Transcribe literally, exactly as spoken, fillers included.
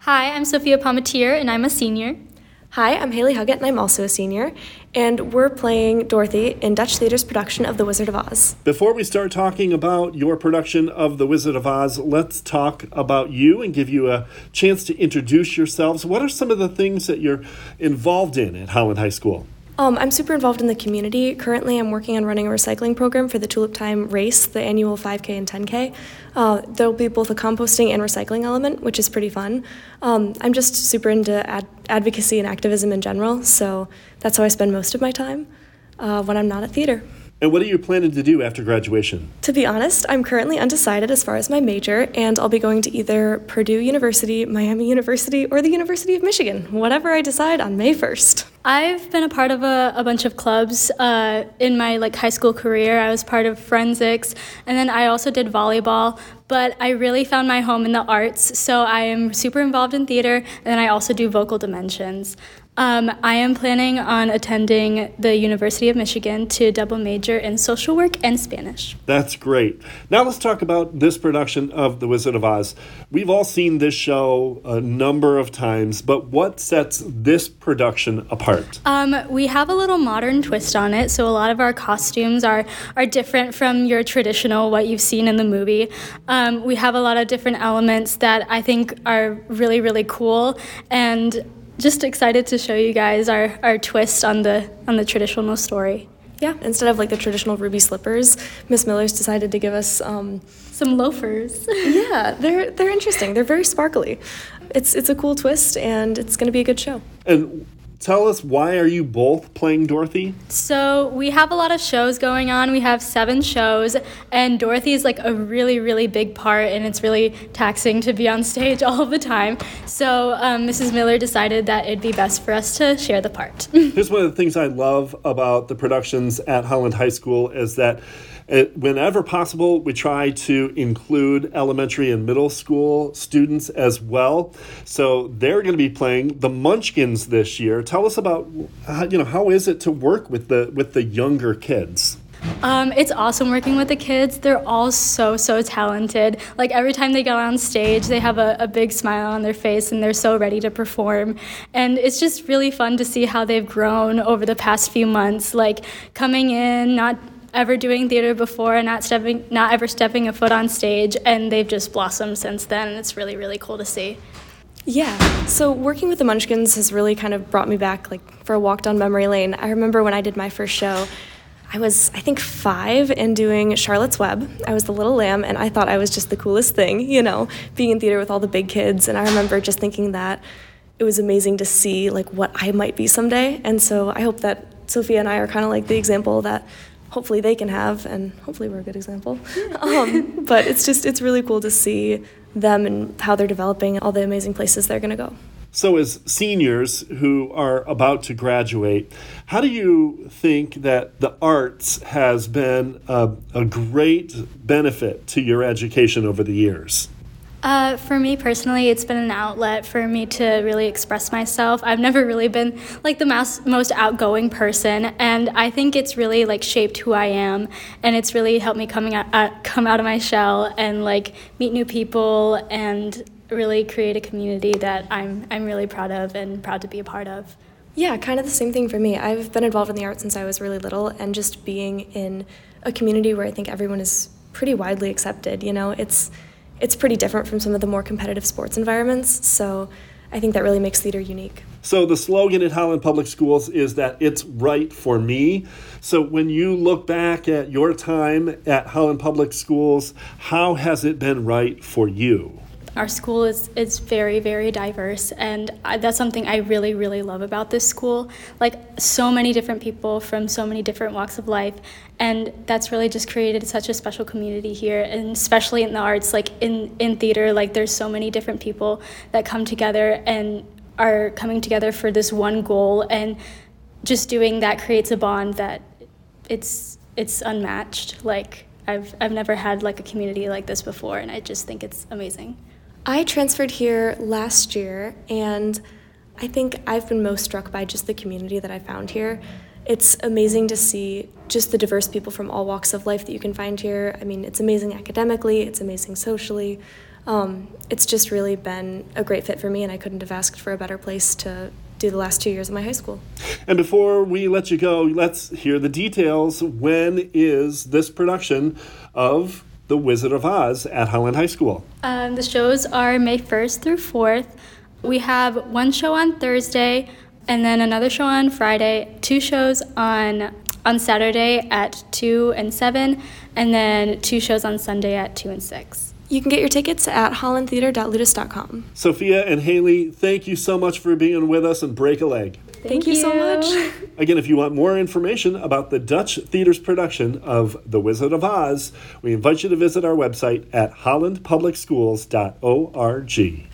Hi, I'm Sophia Palmatier, and I'm a senior. Hi, I'm Haley Huggett, and I'm also a senior, and we're playing Dorothy in Dutch Theater's production of The Wizard of Oz. Before we start talking about your production of The Wizard of Oz, let's talk about you and give you a chance to introduce yourselves. What are some of the things that you're involved in at Howland High School? Um, I'm super involved in the community. Currently, I'm working on running a recycling program for the Tulip Time race, the annual five K and ten K. Uh, there'll be both a composting and recycling element, which is pretty fun. Um, I'm just super into ad- advocacy and activism in general, so that's how I spend most of my time uh, when I'm not at theater. And what are you planning to do after graduation? To be honest, I'm currently undecided as far as my major, and I'll be going to either Purdue University, Miami University, or the University of Michigan, whatever I decide on May first. I've been a part of a, a bunch of clubs uh, in my like high school career. I was part of forensics, and then I also did volleyball, but I really found my home in the arts, so I am super involved in theater, and then I also do vocal dimensions. Um, I am planning on attending the University of Michigan to double major in social work and Spanish. That's great. Now let's talk about this production of The Wizard of Oz. We've all seen this show a number of times, but what sets this production apart? Um, we have a little modern twist on it, so a lot of our costumes are, are different from your traditional, what you've seen in the movie. Um, we have a lot of different elements that I think are really, really cool, and just excited to show you guys our, our twist on the on the traditional story. Yeah, instead of like the traditional ruby slippers, Miss Miller's decided to give us um, some loafers. yeah, they're they're interesting. They're very sparkly. It's it's a cool twist, and it's going to be a good show. And tell us, why are you both playing Dorothy? So we have a lot of shows going on. We have seven shows, and Dorothy is like a really, really big part, and it's really taxing to be on stage all the time. So um, Missus Miller decided that it'd be best for us to share the part. Here's one of the things I love about the productions at Howland High School is that It, whenever possible, we try to include elementary and middle school students as well. So they're going to be playing the Munchkins this year. Tell us about, how, you know, how is it to work with the with the younger kids? Um, it's awesome working with the kids. They're all so, so talented. Like every time they go on stage, they have a, a big smile on their face and they're so ready to perform. And it's just really fun to see how they've grown over the past few months, like coming in, not ever doing theater before and not stepping, not ever stepping a foot on stage, and they've just blossomed since then, and it's really, really cool to see. Yeah, so working with the Munchkins has really kind of brought me back like for a walk down memory lane. I remember when I did my first show, I was, I think, five and doing Charlotte's Web. I was the little lamb, and I thought I was just the coolest thing, you know, being in theater with all the big kids, and I remember just thinking that it was amazing to see like what I might be someday, and so I hope that Sophia and I are kind of like the example that hopefully they can have, and hopefully we're a good example. um, but it's just, it's really cool to see them and how they're developing, all the amazing places they're going to go. So as seniors who are about to graduate, how do you think that the arts has been a, a great benefit to your education over the years? Uh, for me personally, it's been an outlet for me to really express myself. I've never really been like the most, most outgoing person, and I think it's really like shaped who I am, and it's really helped me coming out, uh, come out of my shell and like meet new people and really create a community that I'm I'm really proud of and proud to be a part of. Yeah, kind of the same thing for me. I've been involved in the arts since I was really little, and just being in a community where I think everyone is pretty widely accepted, you know, it's It's pretty different from some of the more competitive sports environments, so I think that really makes theater unique. So the slogan at Howland Public Schools is that it's right for me. So when you look back at your time at Howland Public Schools, how has it been right for you? Our school is, is very, very diverse, and I, that's something I really, really love about this school. Like, so many different people from so many different walks of life, and that's really just created such a special community here, and especially in the arts, like in, in theater, like there's so many different people that come together and are coming together for this one goal, and just doing that creates a bond that it's it's unmatched. Like, I've I've never had like a community like this before, and I just think it's amazing. I transferred here last year, and I think I've been most struck by just the community that I found here. It's amazing to see just the diverse people from all walks of life that you can find here. I mean, it's amazing academically, it's amazing socially. Um, it's just really been a great fit for me, and I couldn't have asked for a better place to do the last two years of my high school. And before we let you go, let's hear the details. When is this production of The Wizard of Oz at Highland High School? Um, the shows are May first through fourth. We have one show on Thursday, and then another show on Friday, two shows on on Saturday at two and seven, and then two shows on Sunday at two and six. You can get your tickets at holland theater dot ludus dot com. Sophia and Haley, thank you so much for being with us, and break a leg. Thank, Thank you so much. Again, if you want more information about the Dutch Theater's production of The Wizard of Oz, we invite you to visit our website at holland public schools dot org.